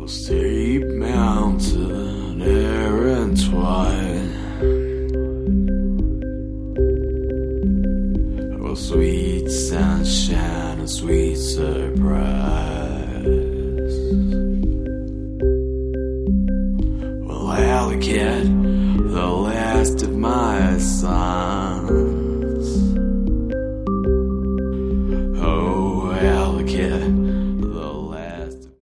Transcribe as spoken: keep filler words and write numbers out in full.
steep mountain air entwined, oh sweet sunshine, a sweet surprise.